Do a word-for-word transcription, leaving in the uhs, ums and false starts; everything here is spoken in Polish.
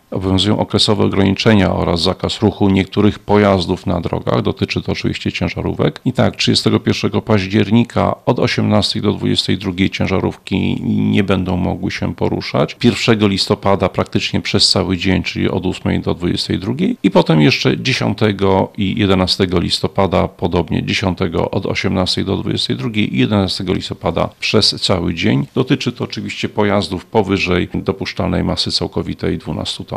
Obowiązują okresowe ograniczenia oraz zakaz ruchu niektórych pojazdów na drogach. Dotyczy to oczywiście ciężarówek. I tak, trzydziestego pierwszego października od osiemnastej do dwudziestej drugiej ciężarówki nie będą mogły się poruszać. pierwszego listopada praktycznie przez cały dzień, czyli od ósmej do dwudziestej drugiej. I potem jeszcze dziesiątego i jedenastego listopada, podobnie dziesiątego od osiemnastej do dwudziestej drugiej i jedenastego listopada przez cały dzień. Dotyczy to oczywiście pojazdów powyżej dopuszczalnej masy całkowitej dwunastu ton.